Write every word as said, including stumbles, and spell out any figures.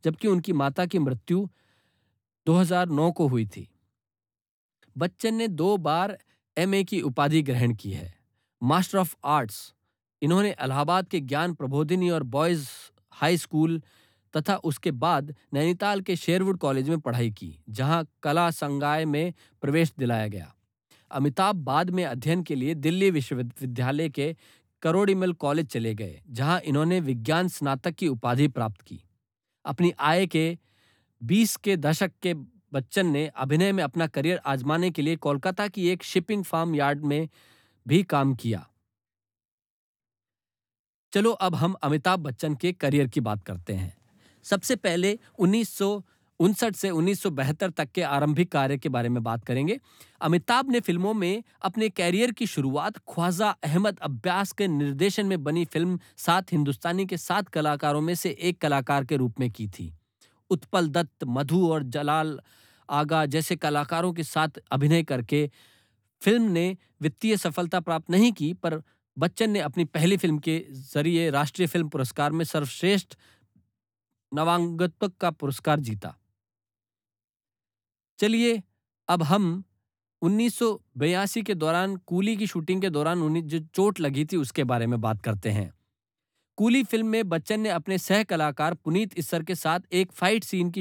जबकि उनकी माता की मृत्यु दो हज़ार नौ को हुई थी। बच्चन ने दो बार एमए की उपाधि ग्रहण की है, मास्टर ऑफ आर्ट्स। इन्होंने इलाहाबाद के ज्ञान प्रबोधिनी और बॉयज हाई स्कूल तथा उसके बाद नैनीताल के शेरवुड कॉलेज में पढ़ाई की, जहां कला संकाय में प्रवेश दिलाया गया। अमिताभ बाद में अध्ययन के लिए दिल्ली विश्वविद्यालय के करोड़ीमल कॉलेज चले गए, जहां इन्होंने विज्ञान स्नातक की उपाधि प्राप्त की। अपनी आय के बीस के दशक के बच्चन ने अभिनय में अपना करियर आजमाने के लिए कोलकाता की एक शिपिंग फार्म यार्ड में भी काम किया। चलो अब हम अमिताभ बच्चन के करियर की बात करते हैं। सबसे पहले उन्नीस सौ उनसठ से उन्नीस सौ बहत्तर तक के आरंभिक कार्य के बारे में बात करेंगे। अमिताभ ने फिल्मों में अपने कैरियर की शुरुआत ख्वाजा अहमद अब्बास के निर्देशन में बनी फिल्म सात हिंदुस्तानी के सात कलाकारों में से एक कलाकार के रूप में की थी। उत्पल दत्त, मधु और जलाल आगा जैसे कलाकारों के साथ अभिनय करके फिल्म ने वित्तीय सफलता प्राप्त नहीं की, पर बच्चन ने अपनी पहली फिल्म के जरिए राष्ट्रीय फिल्म पुरस्कार में सर्वश्रेष्ठ नवांगत्व का पुरस्कार जीता। चलिए अब हम उन्नीस सौ बयासी के दौरान कूली की शूटिंग के दौरान उन्हें जो चोट लगी थी उसके बारे में बात करते हैं। कूली फिल्म में बच्चन ने अपने सह कलाकार पुनीत इस्सर के साथ एक फाइट सीन की